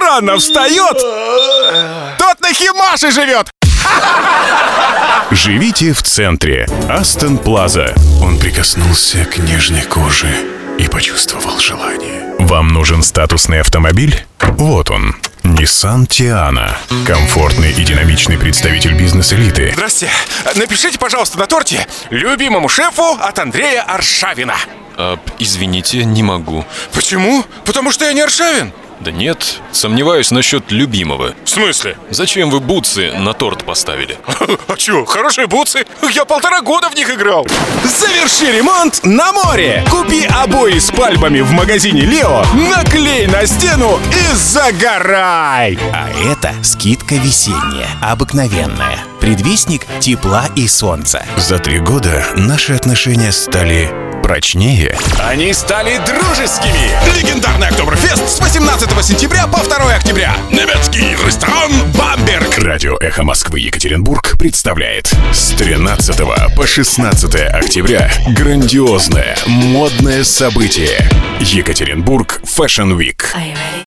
рано встает, тот на Химаше живет. Живите в центре. Астон Плаза. Он прикоснулся к нежной коже и почувствовал желание. Вам нужен статусный автомобиль? Вот он. Nissan Tiana. Комфортный и динамичный представитель бизнес-элиты. Здрасте. Напишите, пожалуйста, на торте любимому шефу от Андрея Аршавина. Извините, не могу. Почему? Потому что я не Аршавин. Да нет, сомневаюсь насчет любимого. В смысле? Зачем вы бутсы на торт поставили? А чё, хорошие бутсы? Я 1,5 года в них играл. Заверши ремонт на море. Купи обои с пальмами в магазине Лео, наклей на стену и загорай. А это скидка весенняя, обыкновенная. Предвестник тепла и солнца. За 3 года наши отношения стали прочнее. Они стали дружескими. Легендарный Октоберфест с 18 сентября по 2 октября. Немецкий ресторан «Бамберг». Радио «Эхо Москвы» Екатеринбург представляет с 13 по 16 октября грандиозное модное событие Екатеринбург Fashion Week.